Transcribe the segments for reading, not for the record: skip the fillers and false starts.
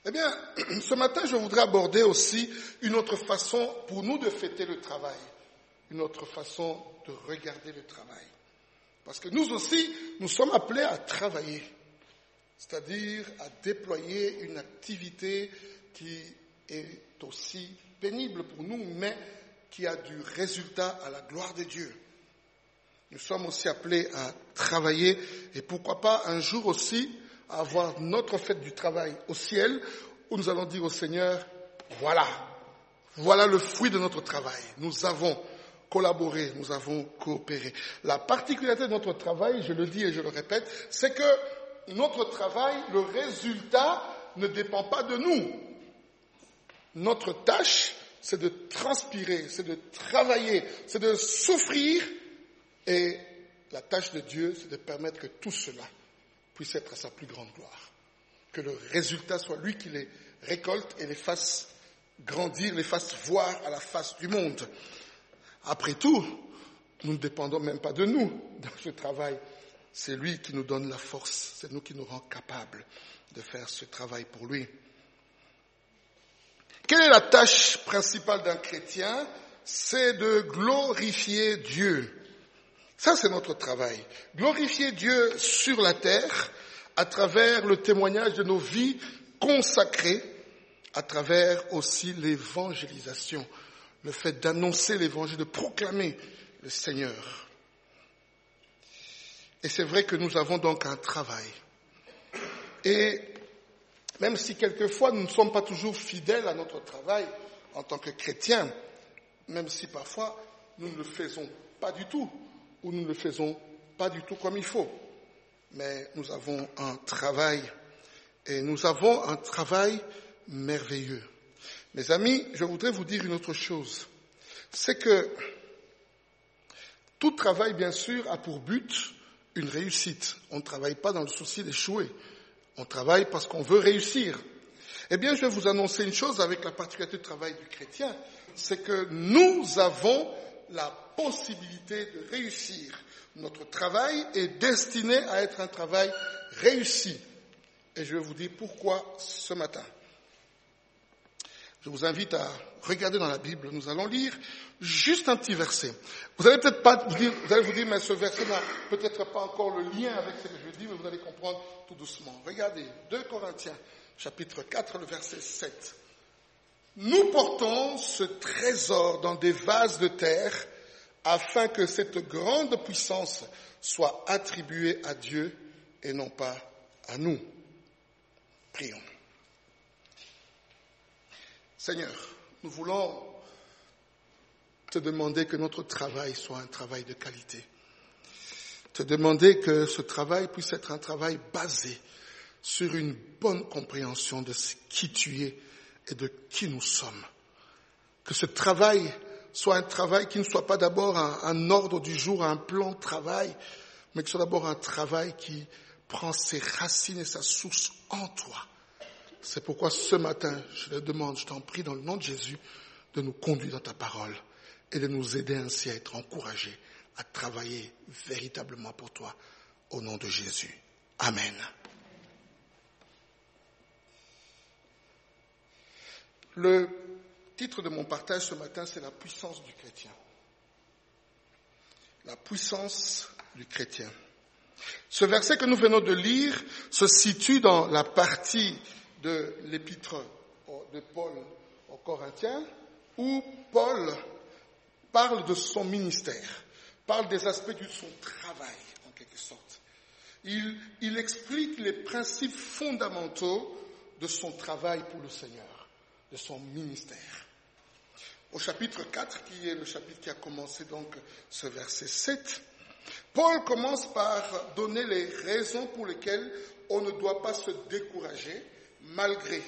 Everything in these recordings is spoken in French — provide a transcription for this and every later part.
Eh bien, ce matin, je voudrais aborder aussi une autre façon pour nous de fêter le travail, une autre façon de regarder le travail. Parce que nous aussi, nous sommes appelés à travailler, c'est-à-dire à déployer une activité qui est aussi pénible pour nous, mais qui a du résultat à la gloire de Dieu. Nous sommes aussi appelés à travailler et pourquoi pas un jour aussi à avoir notre fête du travail au ciel où nous allons dire au Seigneur, voilà le fruit de notre travail. Nous avons collaboré, nous avons coopéré. La particularité de notre travail, je le dis et je le répète, c'est que notre travail, le résultat ne dépend pas de nous. Notre tâche, c'est de transpirer, c'est de travailler, c'est de souffrir. Et la tâche de Dieu, c'est de permettre que tout cela puisse être à sa plus grande gloire. Que le résultat soit lui qui les récolte et les fasse grandir, les fasse voir à la face du monde. Après tout, nous ne dépendons même pas de nous dans ce travail. C'est lui qui nous donne la force, c'est nous qui nous rend capables de faire ce travail pour lui. Quelle est la tâche principale d'un chrétien? C'est de glorifier Dieu. Ça, c'est notre travail. Glorifier Dieu sur la terre à travers le témoignage de nos vies consacrées, à travers aussi l'évangélisation, le fait d'annoncer l'évangile, de proclamer le Seigneur. Et c'est vrai que nous avons donc un travail. Et même si quelquefois nous ne sommes pas toujours fidèles à notre travail en tant que chrétiens, même si parfois nous ne le faisons pas du tout, ou nous ne le faisons pas du tout comme il faut. Mais nous avons un travail, et nous avons un travail merveilleux. Mes amis, je voudrais vous dire une autre chose. C'est que tout travail, bien sûr, a pour but une réussite. On ne travaille pas dans le souci d'échouer. On travaille parce qu'on veut réussir. Eh bien, je vais vous annoncer une chose avec la particularité du travail du chrétien, c'est que nous avons la possibilité de réussir. Notre travail est destiné à être un travail réussi. Et je vais vous dire pourquoi ce matin. Je vous invite à regarder dans la Bible. Nous allons lire juste un petit verset. Vous allez peut-être pas vous allez vous dire, mais ce verset n'a peut-être pas encore le lien avec ce que je dis, mais vous allez comprendre tout doucement. Regardez, 2 Corinthiens, chapitre 4, le verset 7. Nous portons ce trésor dans des vases de terre afin que cette grande puissance soit attribuée à Dieu et non pas à nous. Prions. Seigneur, nous voulons te demander que notre travail soit un travail de qualité. Te demander que ce travail puisse être un travail basé sur une bonne compréhension de qui tu es et de qui nous sommes. Que ce travail soit un travail qui ne soit pas d'abord un ordre du jour, un plan de travail, mais que ce soit d'abord un travail qui prend ses racines et sa source en toi. C'est pourquoi ce matin, je te demande, je t'en prie dans le nom de Jésus, de nous conduire dans ta parole et de nous aider ainsi à être encouragés à travailler véritablement pour toi, au nom de Jésus. Amen. Le titre de mon partage ce matin, c'est la puissance du chrétien. La puissance du chrétien. Ce verset que nous venons de lire se situe dans la partie de l'épître de Paul aux Corinthiens, où Paul parle de son ministère, parle des aspects de son travail, en quelque sorte. Il explique les principes fondamentaux de son travail pour le Seigneur, de son ministère. Au chapitre 4, qui est le chapitre qui a commencé donc ce verset 7, Paul commence par donner les raisons pour lesquelles on ne doit pas se décourager malgré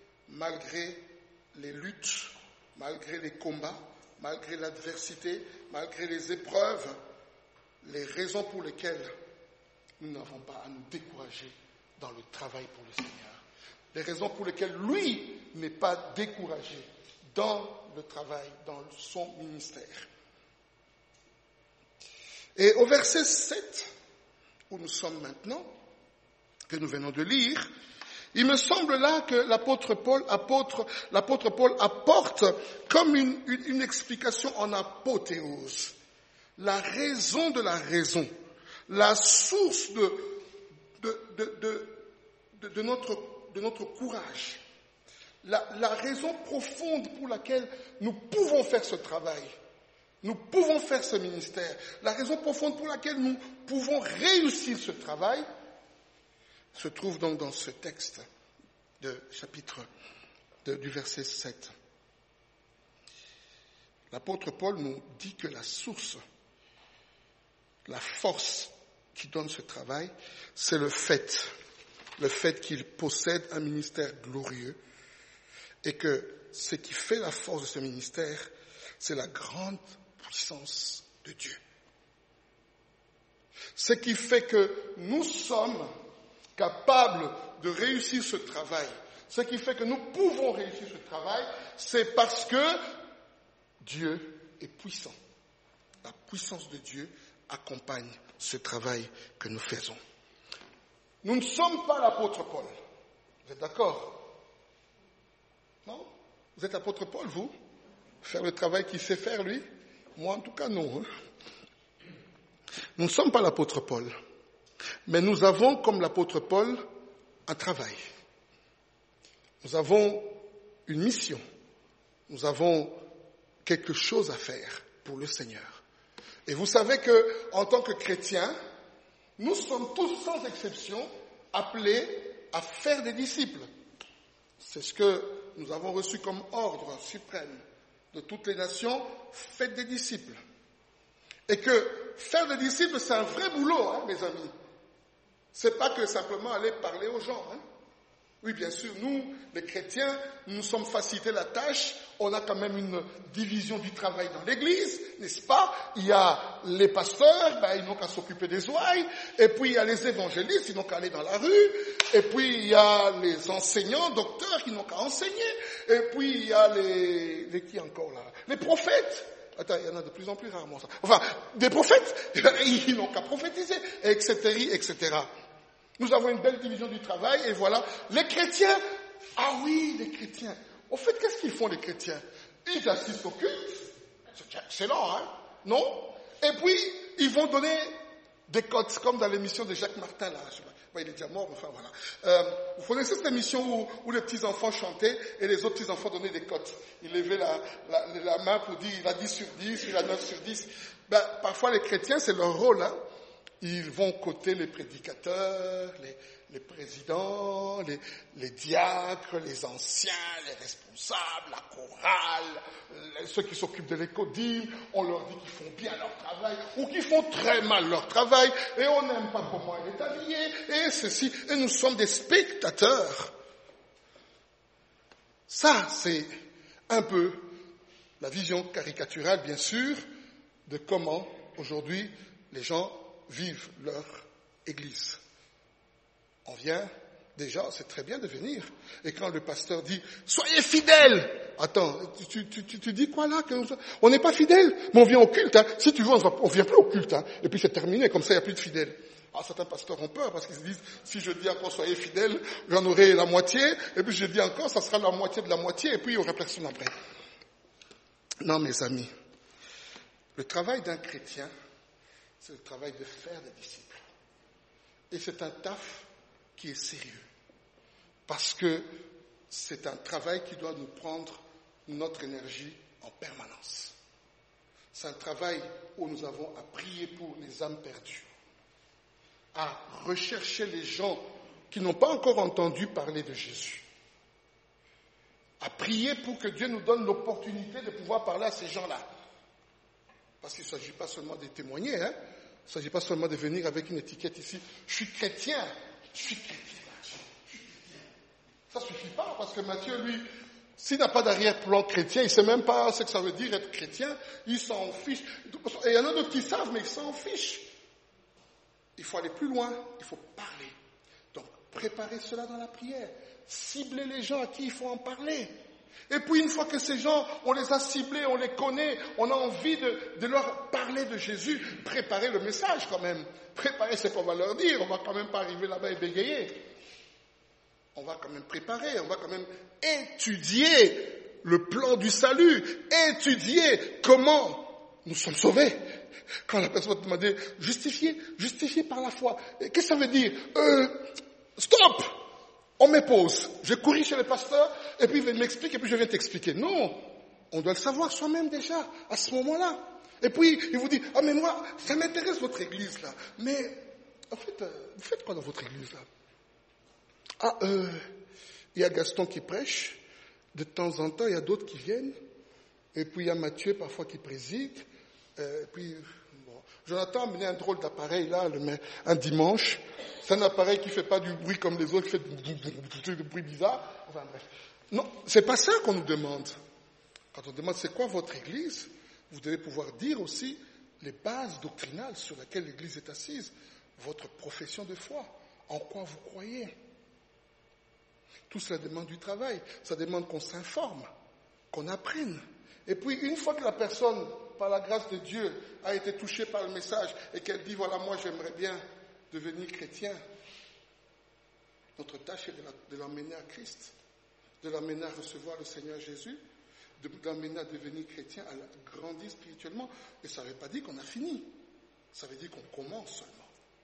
les luttes, malgré les combats, malgré l'adversité, malgré les épreuves, les raisons pour lesquelles nous n'avons pas à nous décourager dans le travail pour le Seigneur. Les raisons pour lesquelles lui n'est pas découragé dans le travail, dans son ministère. Et au verset 7, où nous sommes maintenant, que nous venons de lire, Il me semble là que l'apôtre Paul apporte comme une explication en apothéose. La raison de la raison. La source de notre courage. La raison profonde pour laquelle nous pouvons faire ce travail. Nous pouvons faire ce ministère. La raison profonde pour laquelle nous pouvons réussir ce travail se trouve donc dans ce texte du verset 7. L'apôtre Paul nous dit que la source, la force qui donne ce travail, c'est le fait qu'il possède un ministère glorieux et que ce qui fait la force de ce ministère, c'est la grande puissance de Dieu. Ce qui fait que nous sommes capables de réussir ce travail, ce qui fait que nous pouvons réussir ce travail, c'est parce que Dieu est puissant. La puissance de Dieu accompagne ce travail que nous faisons. Nous ne sommes pas l'apôtre Paul. Vous êtes d'accord? Non? Vous êtes l'apôtre Paul, vous? Faire le travail qu'il sait faire, lui? Moi, en tout cas, non. Nous ne sommes pas l'apôtre Paul. Mais nous avons, comme l'apôtre Paul, un travail. Nous avons une mission. Nous avons quelque chose à faire pour le Seigneur. Et vous savez que, en tant que chrétiens, nous sommes tous, sans exception, appelés à faire des disciples. C'est ce que nous avons reçu comme ordre suprême de toutes les nations. Faites des disciples. Et que faire des disciples, c'est un vrai boulot, mes amis. C'est pas que simplement aller parler aux gens. Oui, bien sûr, nous, les chrétiens, nous sommes facilités la tâche. On a quand même une division du travail dans l'église, n'est-ce pas? Il y a les pasteurs, ils n'ont qu'à s'occuper des ouailles. Et puis, il y a les évangélistes, ils n'ont qu'à aller dans la rue. Et puis, il y a les enseignants, docteurs, qui n'ont qu'à enseigner. Et puis, il y a les qui encore là? Les prophètes. Attends, il y en a de plus en plus rarement ça. Enfin, des prophètes, ils n'ont qu'à prophétiser, etc., etc. Nous avons une belle division du travail, et voilà. Les chrétiens, ah oui, les chrétiens. Au fait, qu'est-ce qu'ils font, les chrétiens? Ils assistent au culte. C'est excellent, non? Et puis, ils vont donner des cotes, comme dans l'émission de Jacques Martin, là. Il est déjà mort, enfin voilà. Vous connaissez cette émission où les petits-enfants chantaient et les autres petits-enfants donnaient des cotes. Ils levaient la main pour dire, il a 10 sur 10, il a 9 sur 10. Parfois, les chrétiens, c'est leur rôle, Ils vont coter les prédicateurs, les présidents, les diacres, les anciens, les responsables, la chorale, ceux qui s'occupent de l'écodime. On leur dit qu'ils font bien leur travail ou qu'ils font très mal leur travail et on n'aime pas comment elle est habillée et ceci. Et nous sommes des spectateurs. Ça, c'est un peu la vision caricaturale, bien sûr, de comment aujourd'hui les gens vivent leur église. On vient, déjà, c'est très bien de venir. Et quand le pasteur dit, soyez fidèles! Attends, tu dis quoi là? On n'est pas fidèles, mais on vient au culte. Si tu veux, on vient plus au culte. Et puis c'est terminé, comme ça il n'y a plus de fidèles. Certains pasteurs ont peur parce qu'ils se disent, si je dis encore soyez fidèles, j'en aurai la moitié. Et puis je dis encore, ça sera la moitié de la moitié. Et puis il n'y aura personne après. Non, mes amis. Le travail d'un chrétien, c'est le travail de faire des disciples. Et c'est un taf qui est sérieux. Parce que c'est un travail qui doit nous prendre notre énergie en permanence. C'est un travail où nous avons à prier pour les âmes perdues, à rechercher les gens qui n'ont pas encore entendu parler de Jésus, à prier pour que Dieu nous donne l'opportunité de pouvoir parler à ces gens-là. Parce qu'il ne s'agit pas seulement de témoigner, il ne s'agit pas seulement de venir avec une étiquette ici. Je suis chrétien. Ça ne suffit pas, parce que Matthieu, lui, s'il n'a pas d'arrière-plan chrétien, il ne sait même pas ce que ça veut dire être chrétien, il s'en fiche. Et il y en a d'autres qui savent, mais ils s'en fichent. Il faut aller plus loin, il faut parler. Donc, préparez cela dans la prière. Ciblez les gens à qui il faut en parler. Et puis, une fois que ces gens, on les a ciblés, on les connaît, on a envie de leur parler de Jésus, préparez le message quand même. Préparez ce qu'on va leur dire, on va quand même pas arriver là-bas et bégayer. on va quand même préparer, on va quand même étudier le plan du salut, étudier comment nous sommes sauvés. Quand la personne va te demander, justifier par la foi. Qu'est-ce que ça veut dire? Stop! On met pause. Je couris chez le pasteur, et puis il m'explique, et puis je viens t'expliquer. Non! On doit le savoir soi-même déjà, à ce moment-là. Et puis, il vous dit, ah mais moi, ça m'intéresse votre église là. Mais, en fait, vous faites quoi dans votre église là? Ah, il y a Gaston qui prêche, de temps en temps, il y a d'autres qui viennent, et puis il y a Mathieu parfois qui préside, et puis, bon, Jonathan a amené un drôle d'appareil là, un dimanche. C'est un appareil qui fait pas du bruit comme les autres, qui fait du bruit bizarre. Enfin bref. Non, c'est pas ça qu'on nous demande. Quand on demande c'est quoi votre église, vous devez pouvoir dire aussi les bases doctrinales sur lesquelles l'église est assise, votre profession de foi, en quoi vous croyez. Tout cela demande du travail, ça demande qu'on s'informe, qu'on apprenne. Et puis une fois que la personne, par la grâce de Dieu, a été touchée par le message et qu'elle dit voilà, moi j'aimerais bien devenir chrétien, notre tâche est de l'emmener à Christ, de l'emmener à recevoir le Seigneur Jésus, de l'emmener à devenir chrétien, à grandir spirituellement. Et ça ne veut pas dire qu'on a fini, ça veut dire qu'on commence seulement.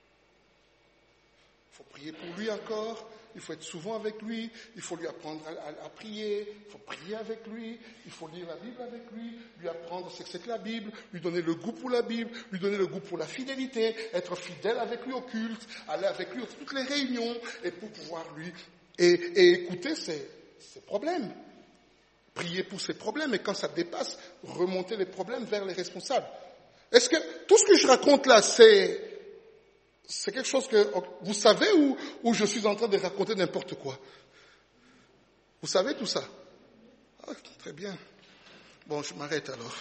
Il faut prier pour lui encore, il faut être souvent avec lui, il faut lui apprendre à prier, il faut prier avec lui, il faut lire la Bible avec lui apprendre ce que c'est que la Bible, lui donner le goût pour la Bible, lui donner le goût pour la fidélité, être fidèle avec lui au culte, aller avec lui à toutes les réunions, et pour pouvoir lui et écouter ses problèmes. Prier pour ses problèmes, et quand ça dépasse, remonter les problèmes vers les responsables. Est-ce que tout ce que je raconte là, c'est quelque chose que vous savez ou je suis en train de raconter n'importe quoi? Vous savez tout ça? Ah, très bien. Bon, je m'arrête alors.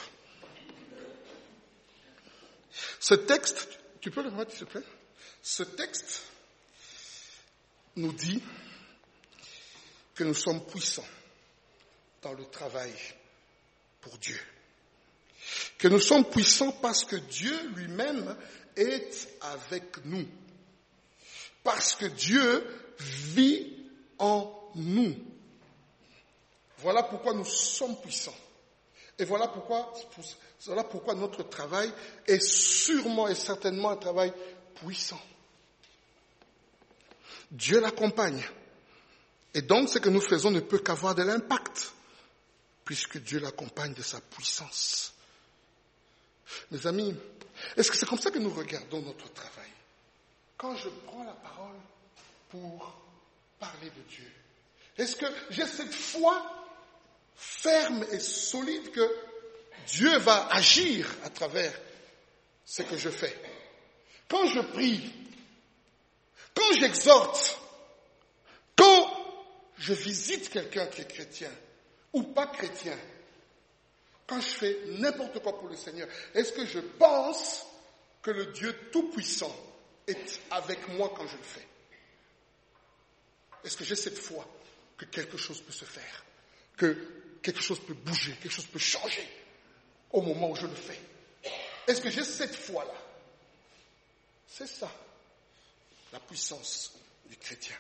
Ce texte, tu peux le remettre s'il te plaît? Ce texte nous dit que nous sommes puissants dans le travail pour Dieu. Que nous sommes puissants parce que Dieu lui-même est avec nous. Parce que Dieu vit en nous. Voilà pourquoi nous sommes puissants. Et voilà pourquoi notre travail est sûrement et certainement un travail puissant. Dieu l'accompagne. Et donc ce que nous faisons ne peut qu'avoir de l'impact, puisque Dieu l'accompagne de sa puissance. Mes amis, est-ce que c'est comme ça que nous regardons notre travail? Quand je prends la parole pour parler de Dieu, est-ce que j'ai cette foi ferme et solide que Dieu va agir à travers ce que je fais? Quand je prie, quand j'exhorte, quand je visite quelqu'un qui est chrétien ou pas chrétien, quand je fais n'importe quoi pour le Seigneur, est-ce que je pense que le Dieu Tout-Puissant est avec moi quand je le fais? Est-ce que j'ai cette foi que quelque chose peut se faire, que quelque chose peut bouger, quelque chose peut changer au moment où je le fais? Est-ce que j'ai cette foi-là? C'est ça, la puissance du chrétien.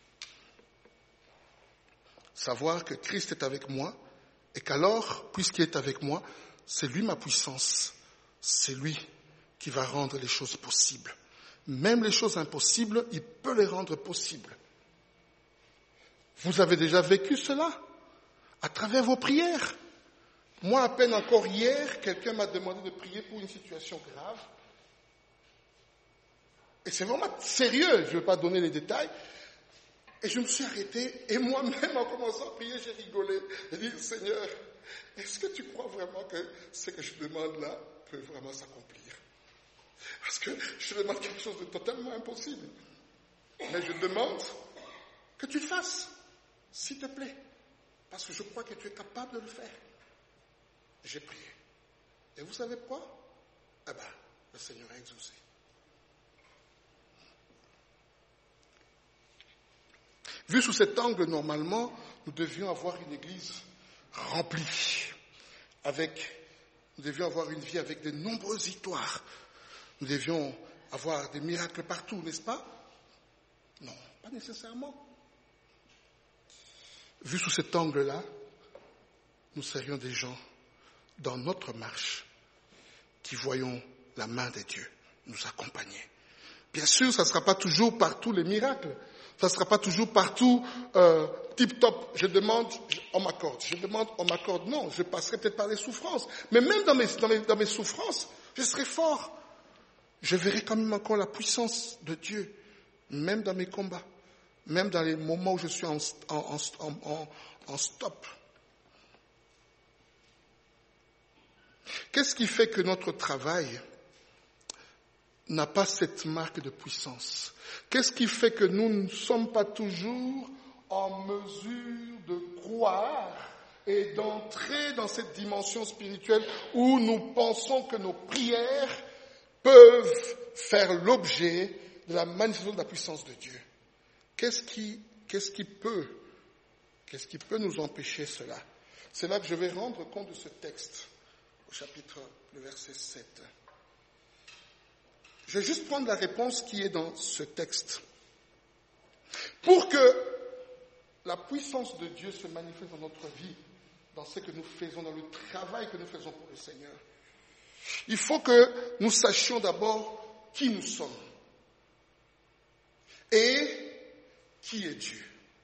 Savoir que Christ est avec moi, et qu'alors, puisqu'il est avec moi, c'est lui ma puissance. C'est lui qui va rendre les choses possibles. Même les choses impossibles, il peut les rendre possibles. Vous avez déjà vécu cela à travers vos prières. Moi, à peine encore hier, quelqu'un m'a demandé de prier pour une situation grave. Et c'est vraiment sérieux, je ne vais pas donner les détails. Et je me suis arrêté, et moi-même, en commençant à prier, j'ai rigolé. J'ai dit, Seigneur, est-ce que tu crois vraiment que ce que je demande là peut vraiment s'accomplir? Parce que je demande quelque chose de totalement impossible. Mais je demande que tu le fasses, s'il te plaît. Parce que je crois que tu es capable de le faire. J'ai prié. Et vous savez quoi? Eh bien, le Seigneur a exaucé. Vu sous cet angle, normalement, nous devions avoir une église remplie. Nous devions avoir une vie avec de nombreuses victoires. Nous devions avoir des miracles partout, n'est-ce pas? Non, pas nécessairement. vu sous cet angle-là, nous serions des gens dans notre marche qui voyons la main de Dieu nous accompagner. Bien sûr, ça ne sera pas toujours partout les miracles. Ça ne sera pas toujours partout tip-top. Je demande, on m'accorde. Je demande, on m'accorde. Non, je passerai peut-être par les souffrances. Mais même dans mes souffrances, je serai fort. Je verrai quand même encore la puissance de Dieu, même dans mes combats, même dans les moments où je suis en stop. Qu'est-ce qui fait que notre travail n'a pas cette marque de puissance? Qu'est-ce qui fait que nous ne sommes pas toujours en mesure de croire et d'entrer dans cette dimension spirituelle où nous pensons que nos prières peuvent faire l'objet de la manifestation de la puissance de Dieu? Qu'est-ce qui peut nous empêcher cela? C'est là que je vais rendre compte de ce texte, au chapitre, le verset 7. Je vais juste prendre la réponse qui est dans ce texte. Pour que la puissance de Dieu se manifeste dans notre vie, dans ce que nous faisons, dans le travail que nous faisons pour le Seigneur, il faut que nous sachions d'abord qui nous sommes et qui est Dieu.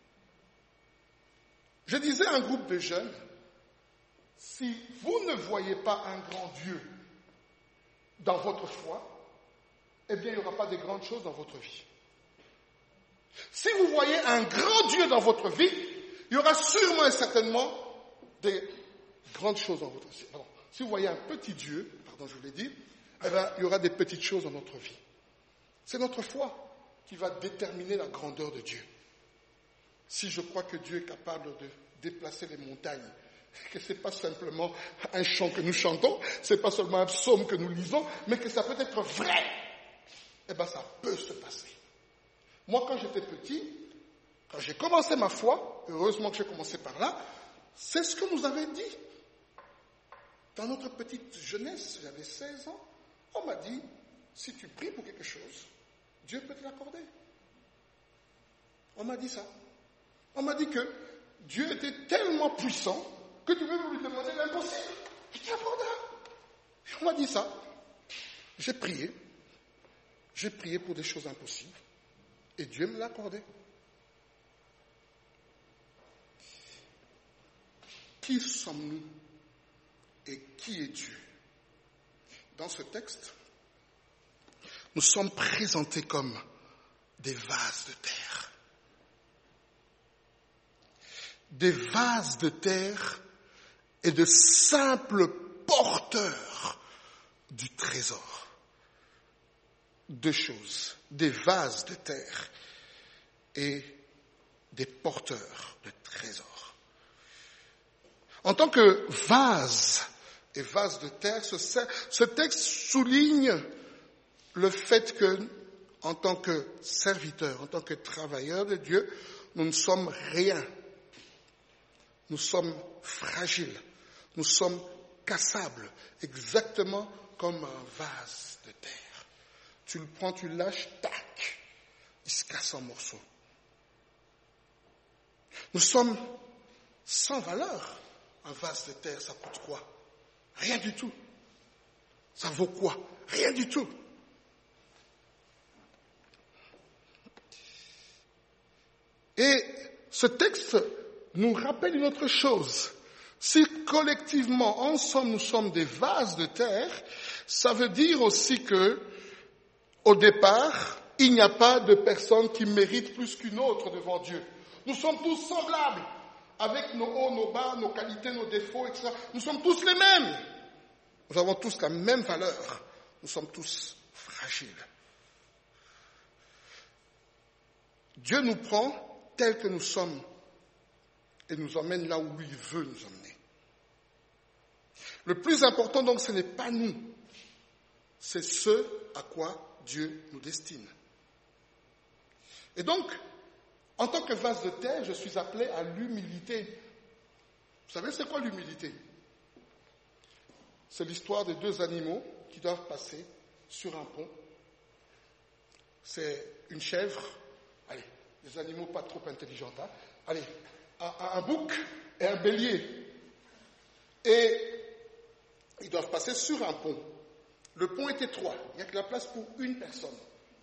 Je disais à un groupe de jeunes, si vous ne voyez pas un grand Dieu dans votre foi, eh bien, il n'y aura pas de grandes choses dans votre vie. Si vous voyez un grand Dieu dans votre vie, il y aura sûrement et certainement des grandes choses dans votre vie. Pardon. Si vous voyez un petit Dieu, je vous l'ai dit, eh bien, il y aura des petites choses dans notre vie. C'est notre foi qui va déterminer la grandeur de Dieu. Si je crois que Dieu est capable de déplacer les montagnes, que ce n'est pas simplement un chant que nous chantons, ce n'est pas seulement un psaume que nous lisons, mais que ça peut être vrai, eh bien ça peut se passer. Moi, quand j'étais petit, quand j'ai commencé ma foi, heureusement que j'ai commencé par là, c'est ce que nous avait dit. Dans notre petite jeunesse, j'avais 16 ans, on m'a dit, si tu pries pour quelque chose, Dieu peut te l'accorder. On m'a dit ça. On m'a dit que Dieu était tellement puissant que tu peux lui demander l'impossible. Il te l'accordera. On m'a dit ça. J'ai prié. J'ai prié pour des choses impossibles. Et Dieu me l'a accordé. Qui sommes-nous et qui est Dieu? Dans ce texte, nous sommes présentés comme des vases de terre. Des vases de terre et de simples porteurs du trésor. Deux choses, des vases de terre et des porteurs de trésor. En tant que vase et vase de terre, ce texte souligne le fait que, en tant que serviteurs, en tant que travailleurs de Dieu, nous ne sommes rien. Nous sommes fragiles, nous sommes cassables, exactement comme un vase de terre. Tu le prends, tu le lâches, tac, il se casse en morceaux. Nous sommes sans valeur. Un vase de terre, ça coûte quoi? Rien du tout. Ça vaut quoi? Rien du tout. Et ce texte nous rappelle une autre chose. Si collectivement, ensemble, nous sommes des vases de terre, ça veut dire aussi que, au départ, il n'y a pas de personne qui mérite plus qu'une autre devant Dieu. Nous sommes tous semblables, avec nos hauts, nos bas, nos qualités, nos défauts, etc. Nous sommes tous les mêmes. Nous avons tous la même valeur. Nous sommes tous fragiles. Dieu nous prend tels que nous sommes et nous emmène là où lui veut nous emmener. Le plus important donc, ce n'est pas nous, c'est ce à quoi Dieu nous destine. Et donc, en tant que vase de terre, je suis appelé à l'humilité. Vous savez, c'est quoi l'humilité? C'est l'histoire de deux animaux qui doivent passer sur un pont. C'est une chèvre, allez, des animaux pas trop intelligents, hein? Allez, un bouc et un bélier. Et ils doivent passer sur un pont. Le pont est étroit, il n'y a que la place pour une personne.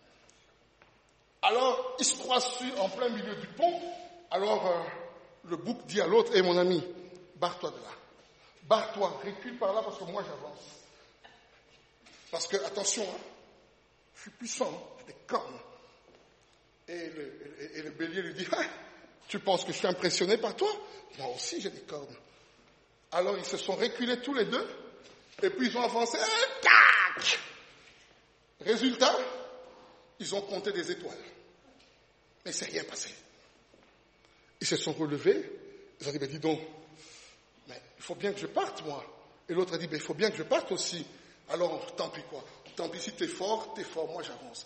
Alors, ils se croisent en plein milieu du pont. Alors, le bouc dit à l'autre, mon ami, barre-toi de là. Barre-toi, recule par là parce que moi j'avance. Parce que, attention, je suis puissant, j'ai des cornes. Et le bélier lui dit, tu penses que je suis impressionné par toi? Moi aussi j'ai des cornes. Alors ils se sont reculés tous les deux, et puis ils ont avancé, tac! Résultat, ils ont compté des étoiles. Mais il ne s'est rien passé. Ils se sont relevés, ils ont dit, dis donc, mais il faut bien que je parte, moi. Et l'autre a dit, il faut bien que je parte aussi. Alors, tant pis quoi. Tant pis si t'es fort, moi j'avance.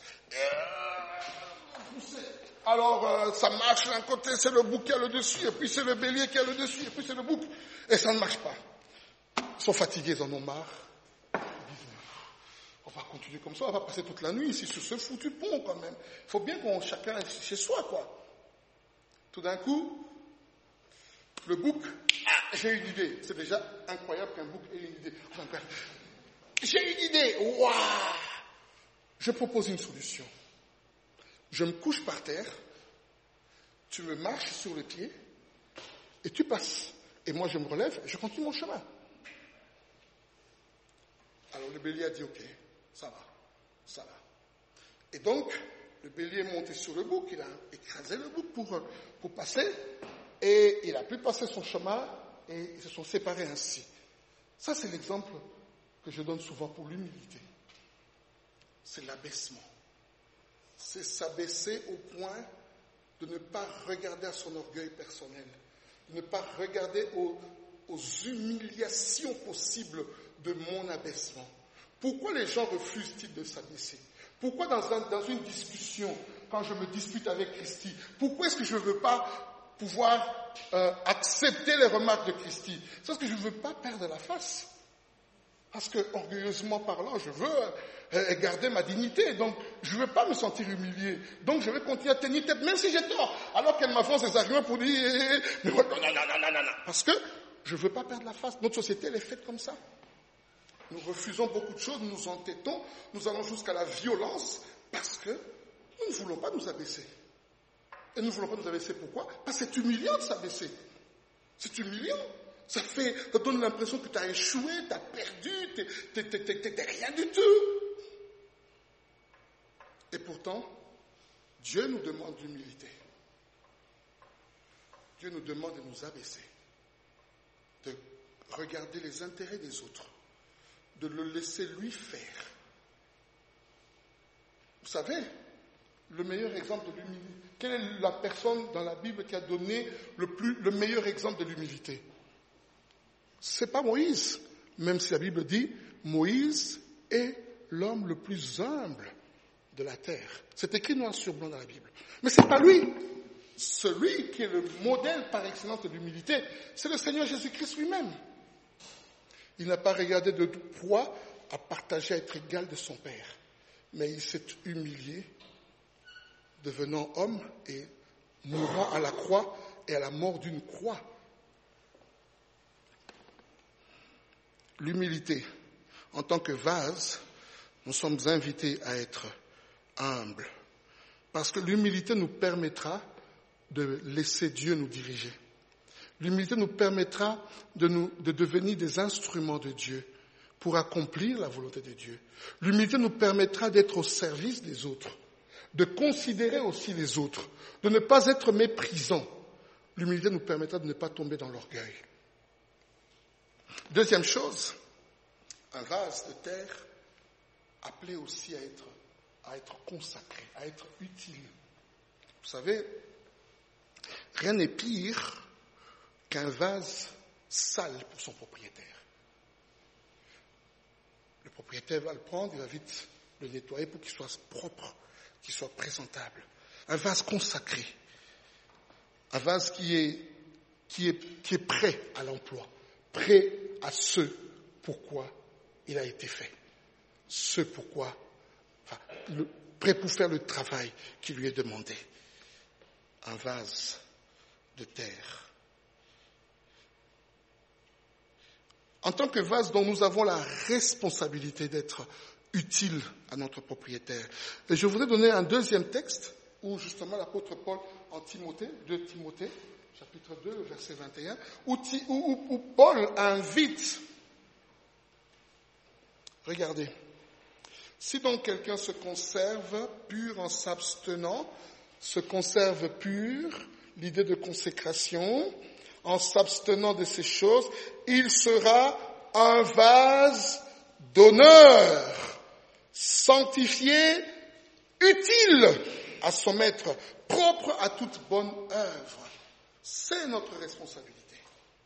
Alors, ça marche d'un côté, c'est le bouc qui a le dessus, et puis c'est le bélier qui a le dessus, et puis c'est le bouc. Et ça ne marche pas. Ils sont fatigués, ils en ont marre. Ils disent, on va continuer comme ça, on va passer toute la nuit ici sur ce foutu pont quand même. Il faut bien qu'on chacun est chez soi, quoi. Tout d'un coup, le bouc, j'ai une idée. C'est déjà incroyable qu'un bouc ait une idée. Enfin, j'ai une idée. Waouh! Je propose une solution. Je me couche par terre, tu me marches sur le pied, et tu passes. Et moi, je me relève, et je continue mon chemin. Alors le bélier a dit, ok, ça va. Et donc, le bélier est monté sur le bouc, il a écrasé le bouc pour passer, et il a pu passer son chemin, et ils se sont séparés ainsi. Ça, c'est l'exemple que je donne souvent pour l'humilité. C'est l'abaissement. C'est s'abaisser au point de ne pas regarder à son orgueil personnel, de ne pas regarder aux humiliations possibles de mon abaissement. Pourquoi les gens refusent-ils de s'abaisser? Pourquoi dans une discussion, quand je me dispute avec Christy, pourquoi est-ce que je ne veux pas pouvoir accepter les remarques de Christy? C'est parce que je ne veux pas perdre la face. Parce que, orgueilleusement parlant, je veux garder ma dignité. Donc, je ne veux pas me sentir humilié. Donc, je vais continuer à tenir tête, même si j'ai tort. Alors qu'elle m'avance des arguments pour dire, mais non. Parce que je ne veux pas perdre la face. Notre société, elle est faite comme ça. Nous refusons beaucoup de choses, nous nous entêtons, nous allons jusqu'à la violence, parce que nous ne voulons pas nous abaisser. Et nous ne voulons pas nous abaisser, pourquoi? Parce que c'est humiliant de s'abaisser. C'est humiliant. Ça donne l'impression que tu as échoué, tu as perdu, t'es rien du tout. Et pourtant, Dieu nous demande l'humilité. Dieu nous demande de nous abaisser, de regarder les intérêts des autres, de le laisser lui faire. Vous savez, le meilleur exemple de l'humilité, quelle est la personne dans la Bible qui a donné le meilleur exemple de l'humilité? C'est pas Moïse, même si la Bible dit Moïse est l'homme le plus humble de la terre. C'est écrit noir sur blanc dans la Bible. Mais c'est pas lui. Celui qui est le modèle par excellence de l'humilité, c'est le Seigneur Jésus-Christ lui-même. Il n'a pas regardé de poids à partager, à être égal de son Père. Mais il s'est humilié, devenant homme et mourant à la croix et à la mort d'une croix. L'humilité. En tant que vase, nous sommes invités à être humbles. Parce que l'humilité nous permettra de laisser Dieu nous diriger. L'humilité nous permettra de devenir des instruments de Dieu pour accomplir la volonté de Dieu. L'humilité nous permettra d'être au service des autres, de considérer aussi les autres, de ne pas être méprisants. L'humilité nous permettra de ne pas tomber dans l'orgueil. Deuxième chose, un vase de terre appelé aussi à être consacré, à être utile. Vous savez, rien n'est pire qu'un vase sale pour son propriétaire. Le propriétaire va le prendre, il va vite le nettoyer pour qu'il soit propre, qu'il soit présentable. Un vase consacré, un vase qui est prêt à l'emploi, prêt à ce pourquoi il a été fait, prêt pour faire le travail qui lui est demandé. Un vase de terre. en tant que vase dont nous avons la responsabilité d'être utile à notre propriétaire. Et je voudrais donner un deuxième texte où justement l'apôtre Paul en Timothée, 2 Timothée, chapitre 2, verset 21, où Paul invite, regardez, si donc quelqu'un se conserve pur en s'abstenant, se conserve pur, l'idée de consécration, en s'abstenant de ces choses, il sera un vase d'honneur, sanctifié, utile à son maître, propre à toute bonne œuvre. C'est notre responsabilité.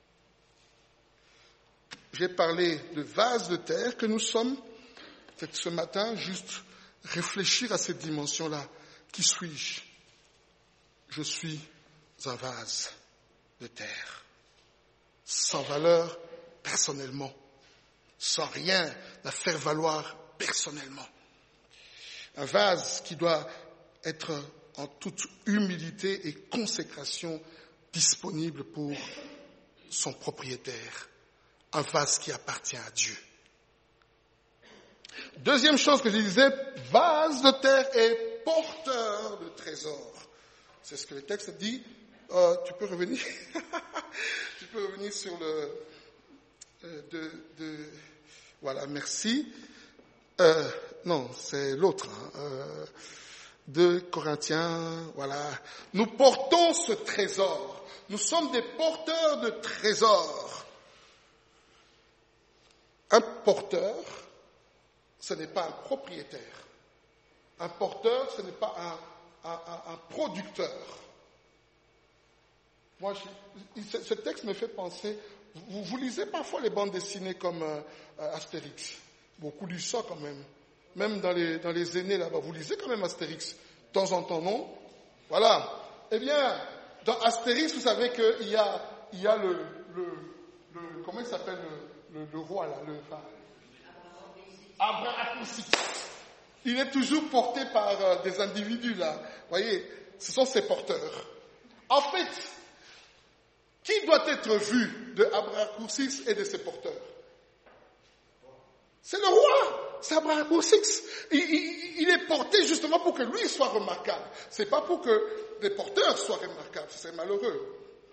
J'ai parlé de vase de terre que nous sommes. Peut-être ce matin, juste réfléchir à cette dimension-là. Qui suis-je? Je suis un vase de terre, sans valeur personnellement, sans rien à faire valoir personnellement. Un vase qui doit être en toute humilité et consécration disponible pour son propriétaire. Un vase qui appartient à Dieu. Deuxième chose que je disais, vase de terre et porteur de trésors. C'est ce que le texte dit. Tu peux revenir Tu peux revenir sur le... voilà, merci. Non, c'est l'autre. 2 Corinthiens, voilà. Nous portons ce trésor. Nous sommes des porteurs de trésors. Un porteur, ce n'est pas un propriétaire. Un porteur, ce n'est pas un producteur. Moi, ce texte me fait penser, vous lisez parfois les bandes dessinées comme Astérix. Beaucoup lisent ça quand même. Même dans les aînés là-bas, vous lisez quand même Astérix. De temps en temps, non? Voilà. Eh bien, dans Astérix, vous savez qu'il y a le comment il s'appelle le roi là, Abracurcix. Il est toujours porté par des individus là. Vous voyez, ce sont ses porteurs. En fait, qui doit être vu de Abracurcix et de ses porteurs? C'est le roi, c'est Abracurcix. Il est porté justement pour que lui soit remarquable. C'est pas pour que les porteurs soient remarquables, c'est malheureux.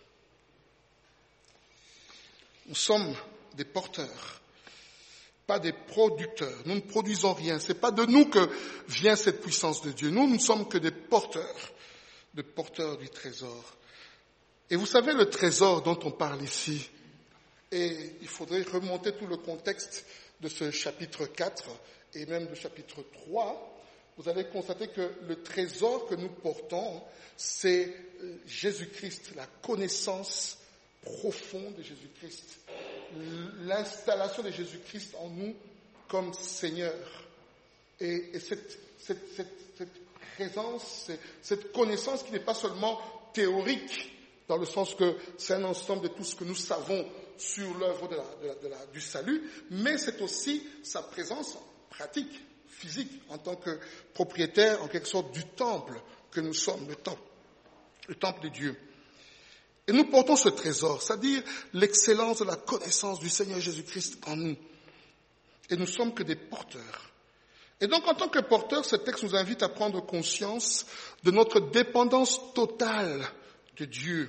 Nous sommes des porteurs, pas des producteurs. Nous ne produisons rien. C'est pas de nous que vient cette puissance de Dieu. Nous ne sommes que des porteurs du trésor. Et vous savez le trésor dont on parle ici, et il faudrait remonter tout le contexte de ce chapitre 4 et même du chapitre 3, vous allez constater que le trésor que nous portons, c'est Jésus-Christ, la connaissance profonde de Jésus-Christ, l'installation de Jésus-Christ en nous comme Seigneur. Et cette présence, cette connaissance qui n'est pas seulement théorique, dans le sens que c'est un ensemble de tout ce que nous savons sur l'œuvre du salut, mais c'est aussi sa présence pratique, physique, en tant que propriétaire, en quelque sorte, du temple que nous sommes, le temple de Dieu. Et nous portons ce trésor, c'est-à-dire l'excellence de la connaissance du Seigneur Jésus-Christ en nous. Et nous sommes que des porteurs. Et donc, en tant que porteurs, ce texte nous invite à prendre conscience de notre dépendance totale de Dieu.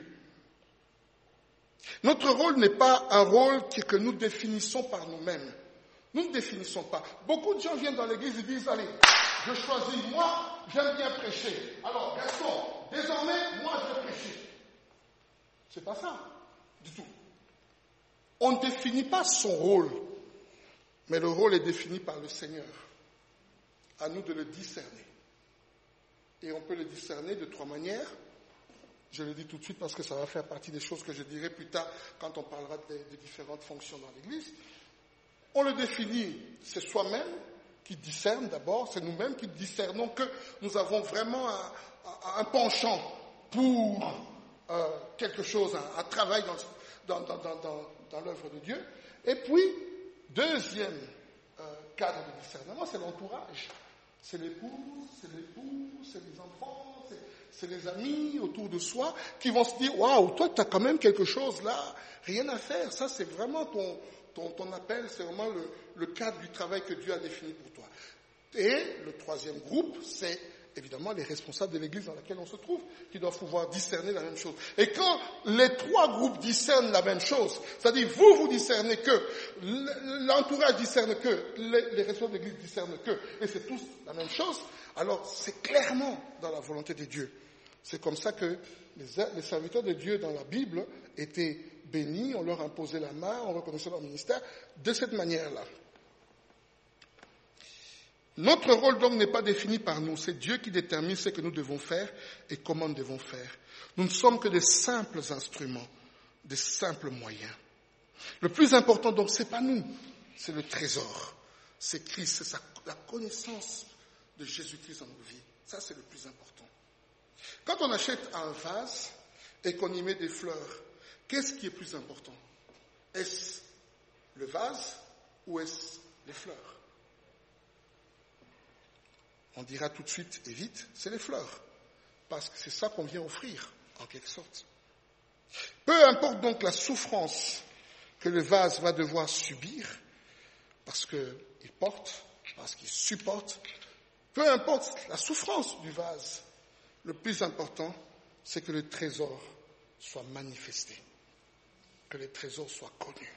Notre rôle n'est pas un rôle que nous définissons par nous-mêmes. Nous ne définissons pas. Beaucoup de gens viennent dans l'église et disent, allez, je choisis, moi, j'aime bien prêcher. Alors, Gaston, désormais, moi, je vais prêcher. C'est pas ça, du tout. On ne définit pas son rôle, mais le rôle est défini par le Seigneur. À nous de le discerner. Et on peut le discerner de 3 manières. Je le dis tout de suite parce que ça va faire partie des choses que je dirai plus tard quand on parlera des différentes fonctions dans l'Église. On le définit, c'est soi-même qui discerne d'abord, c'est nous-mêmes qui discernons que nous avons vraiment un penchant pour quelque chose, un travail dans l'œuvre de Dieu. Et puis, deuxième cadre de discernement, c'est l'entourage. C'est l'épouse, c'est l'époux, c'est les enfants, c'est les amis autour de soi qui vont se dire « Waouh, toi, tu as quand même quelque chose là, rien à faire. Ça, c'est vraiment ton appel, c'est vraiment le cadre du travail que Dieu a défini pour toi. Et le troisième groupe, c'est évidemment les responsables de l'église dans laquelle on se trouve, qui doivent pouvoir discerner la même chose. Et quand les trois groupes discernent la même chose, c'est-à-dire vous discernez que, l'entourage discerne que, les responsables de l'église discernent que, et c'est tous la même chose, alors c'est clairement dans la volonté de Dieu. C'est comme ça que les serviteurs de Dieu dans la Bible étaient bénis, on leur imposait la main, on reconnaissait leur ministère, de cette manière-là. Notre rôle donc n'est pas défini par nous, c'est Dieu qui détermine ce que nous devons faire et comment nous devons faire. Nous ne sommes que des simples instruments, des simples moyens. Le plus important donc, c'est pas nous, c'est le trésor. C'est Christ, c'est la connaissance de Jésus-Christ dans nos vies. Ça, c'est le plus important. Quand on achète un vase et qu'on y met des fleurs, qu'est-ce qui est plus important? Est-ce le vase ou est-ce les fleurs? On dira tout de suite et vite, c'est les fleurs. Parce que c'est ça qu'on vient offrir, en quelque sorte. Peu importe donc la souffrance que le vase va devoir subir, parce qu'il porte, parce qu'il supporte, peu importe la souffrance du vase, le plus important, c'est que le trésor soit manifesté, que le trésor soit connu.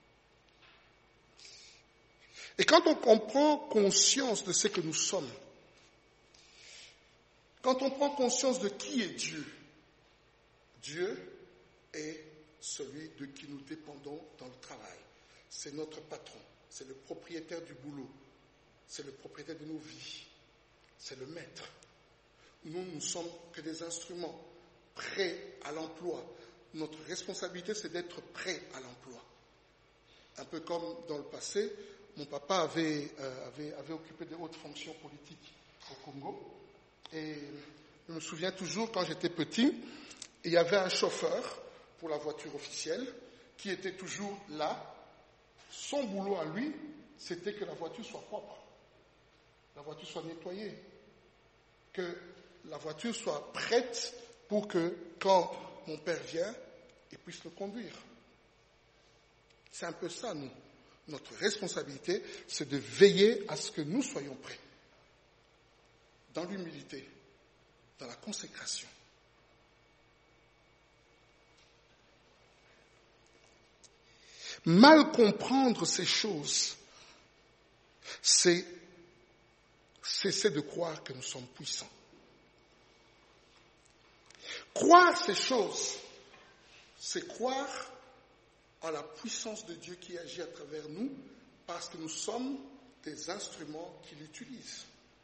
Et quand on prend conscience de ce que nous sommes, quand on prend conscience de qui est Dieu, Dieu est celui de qui nous dépendons dans le travail. C'est notre patron, c'est le propriétaire du boulot, c'est le propriétaire de nos vies, c'est le maître. Nous ne sommes que des instruments prêts à l'emploi. Notre responsabilité, c'est d'être prêts à l'emploi. Un peu comme dans le passé, mon papa avait occupé de hautes fonctions politiques au Congo. Et je me souviens toujours, quand j'étais petit, il y avait un chauffeur pour la voiture officielle qui était toujours là. Son boulot à lui, c'était que la voiture soit propre, la voiture soit nettoyée, que la voiture soit prête pour que, quand mon père vient, il puisse le conduire. C'est un peu ça, nous. Notre responsabilité, c'est de veiller à ce que nous soyons prêts. Dans l'humilité, dans la consécration. Mal comprendre ces choses, c'est cesser de croire que nous sommes puissants. Croire ces choses, c'est croire en la puissance de Dieu qui agit à travers nous parce que nous sommes des instruments qu'il utilise.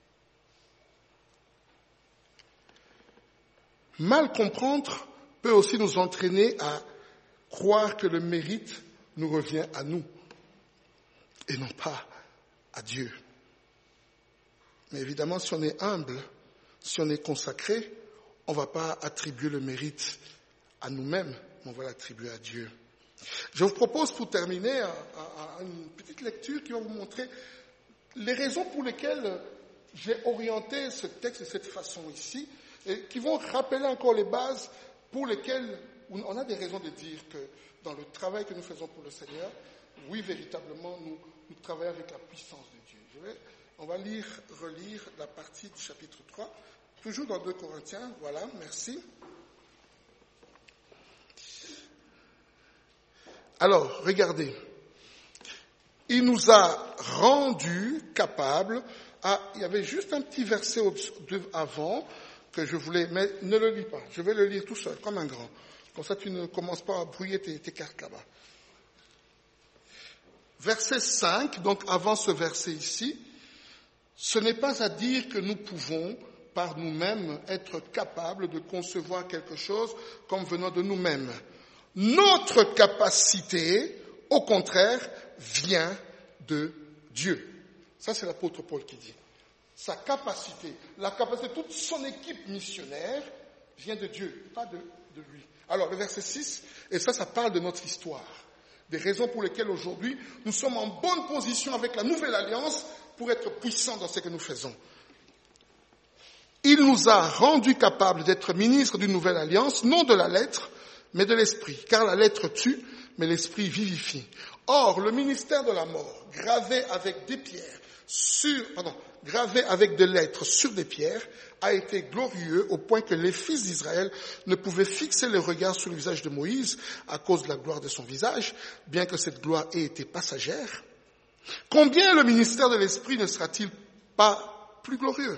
Mal comprendre peut aussi nous entraîner à croire que le mérite nous revient à nous et non pas à Dieu. Mais évidemment, si on est humble, si on est consacré, on ne va pas attribuer le mérite à nous-mêmes, mais on va l'attribuer à Dieu. Je vous propose pour terminer une petite lecture qui va vous montrer les raisons pour lesquelles j'ai orienté ce texte de cette façon ici, et qui vont rappeler encore les bases pour lesquelles on a des raisons de dire que dans le travail que nous faisons pour le Seigneur, oui, véritablement, nous travaillons avec la puissance de Dieu. On va relire la partie du chapitre 3, toujours dans 2 Corinthiens, voilà, merci. Alors, regardez, il nous a rendus capables, il y avait juste un petit verset avant, que je voulais, mais ne le lis pas. Je vais le lire tout seul, comme un grand. Comme ça, tu ne commences pas à brouiller tes cartes là-bas. Verset 5, donc avant ce verset ici, ce n'est pas à dire que nous pouvons, par nous-mêmes, être capables de concevoir quelque chose comme venant de nous-mêmes. Notre capacité, au contraire, vient de Dieu. Ça, c'est l'apôtre Paul qui dit. Sa capacité, la capacité de toute son équipe missionnaire vient de Dieu, pas de lui. Alors, le verset 6, et ça parle de notre histoire. Des raisons pour lesquelles aujourd'hui, nous sommes en bonne position avec la nouvelle alliance pour être puissants dans ce que nous faisons. Il nous a rendus capables d'être ministres d'une nouvelle alliance, non de la lettre, mais de l'esprit. Car la lettre tue, mais l'Esprit vivifie. Or, le ministère de la mort, gravé avec des lettres sur des pierres, a été glorieux au point que les fils d'Israël ne pouvaient fixer le regard sur le visage de Moïse à cause de la gloire de son visage, bien que cette gloire ait été passagère. Combien le ministère de l'Esprit ne sera-t-il pas plus glorieux?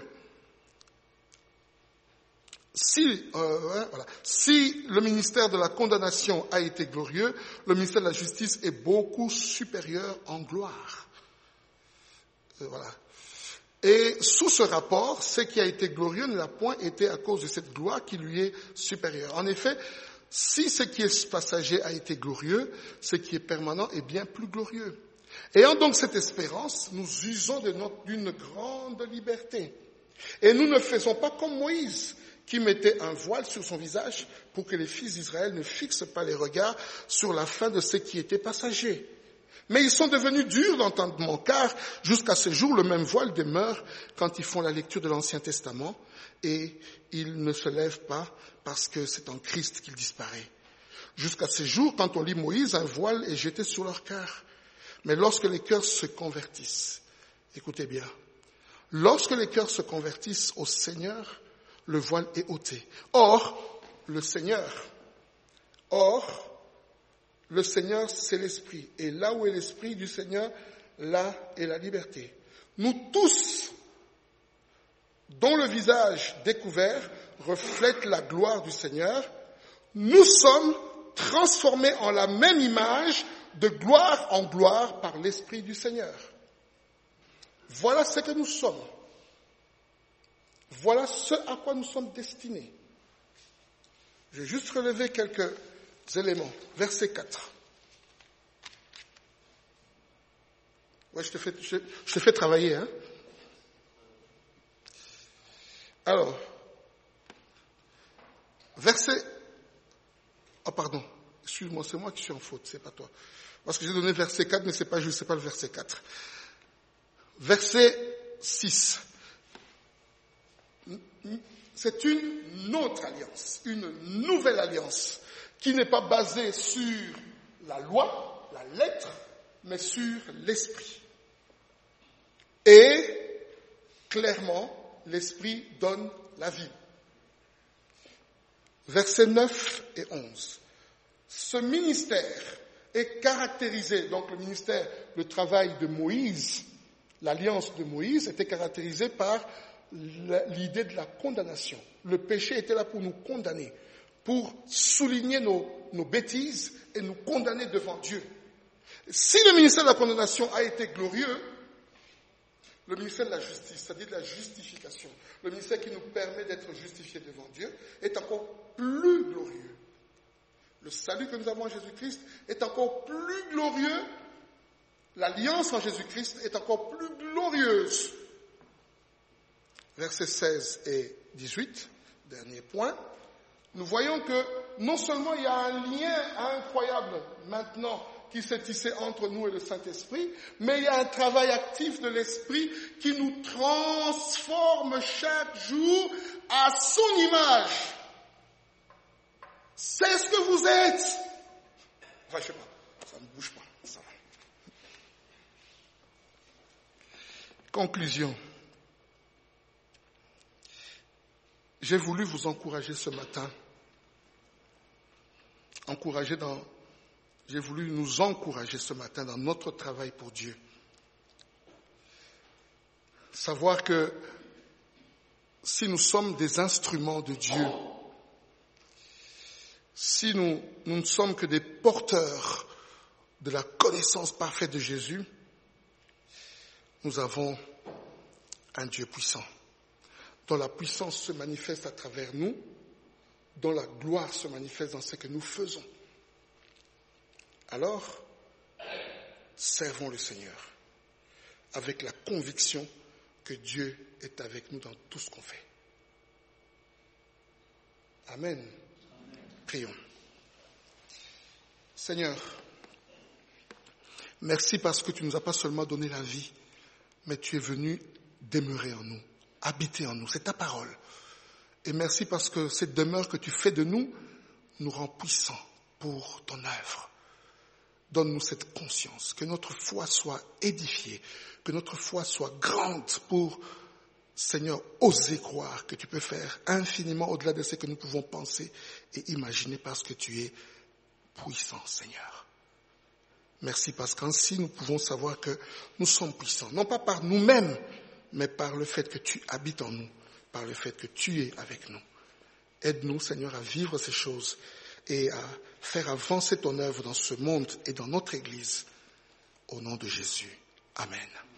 Si le ministère de la condamnation a été glorieux, le ministère de la justice est beaucoup supérieur en gloire. Voilà. Et sous ce rapport, ce qui a été glorieux n'a point été à cause de cette gloire qui lui est supérieure. En effet, si ce qui est passager a été glorieux, ce qui est permanent est bien plus glorieux. Ayant donc cette espérance, nous usons d'une grande liberté. Et nous ne faisons pas comme Moïse, qui mettait un voile sur son visage pour que les fils d'Israël ne fixent pas les regards sur la fin de ce qui était passager. Mais ils sont devenus durs d'entendement, car jusqu'à ce jour, le même voile demeure quand ils font la lecture de l'Ancien Testament, et ils ne se lèvent pas parce que c'est en Christ qu'il disparaît. Jusqu'à ce jour, quand on lit Moïse, un voile est jeté sur leur cœur. Mais lorsque les cœurs se convertissent, écoutez bien, lorsque les cœurs se convertissent au Seigneur, le voile est ôté. Or, le Seigneur, c'est l'Esprit. Et là où est l'Esprit du Seigneur, là est la liberté. Nous tous, dont le visage découvert reflète la gloire du Seigneur, nous sommes transformés en la même image de gloire en gloire par l'Esprit du Seigneur. Voilà ce que nous sommes. Voilà ce à quoi nous sommes destinés. Je vais juste relever quelques éléments. Verset 4. Ouais, je te fais travailler, hein. Alors, excuse-moi, c'est moi qui suis en faute, c'est pas toi. Parce que j'ai donné verset 4, mais c'est pas juste, c'est pas le verset 4. Verset 6. C'est une autre alliance, une nouvelle alliance, qui n'est pas basée sur la loi, la lettre, mais sur l'esprit. Et, clairement, l'esprit donne la vie. Versets 9 et 11. Ce ministère est caractérisé, donc le travail de Moïse, l'alliance de Moïse était caractérisée par l'idée de la condamnation. Le péché était là pour nous condamner, pour souligner nos bêtises et nous condamner devant Dieu. Si le ministère de la condamnation a été glorieux, le ministère de la justice, c'est-à-dire de la justification, le ministère qui nous permet d'être justifiés devant Dieu, est encore plus glorieux. Le salut que nous avons en Jésus-Christ est encore plus glorieux. L'alliance en Jésus-Christ est encore plus glorieuse. Versets 16 et 18, dernier point. Nous voyons que non seulement il y a un lien incroyable maintenant qui s'est tissé entre nous et le Saint-Esprit, mais il y a un travail actif de l'Esprit qui nous transforme chaque jour à son image. C'est ce que vous êtes. Enfin, je sais pas, ça ne bouge pas. Ça. Conclusion. J'ai voulu vous encourager ce matin. J'ai voulu nous encourager ce matin dans notre travail pour Dieu. Savoir que si nous sommes des instruments de Dieu, si nous ne sommes que des porteurs de la connaissance parfaite de Jésus, nous avons un Dieu puissant, dont la puissance se manifeste à travers nous, dont la gloire se manifeste dans ce que nous faisons. Alors, servons le Seigneur avec la conviction que Dieu est avec nous dans tout ce qu'on fait. Amen. Prions. Seigneur, merci parce que tu ne nous as pas seulement donné la vie, mais tu es venu demeurer en nous, habiter en nous. C'est ta parole. Et merci parce que cette demeure que tu fais de nous nous rend puissants pour ton œuvre. Donne-nous cette conscience, que notre foi soit édifiée, que notre foi soit grande pour, Seigneur, oser croire que tu peux faire infiniment au-delà de ce que nous pouvons penser et imaginer parce que tu es puissant, Seigneur. Merci parce qu'ainsi nous pouvons savoir que nous sommes puissants, non pas par nous-mêmes, mais par le fait que tu habites en nous, par le fait que tu es avec nous. Aide-nous, Seigneur, à vivre ces choses et à faire avancer ton œuvre dans ce monde et dans notre Église. Au nom de Jésus. Amen.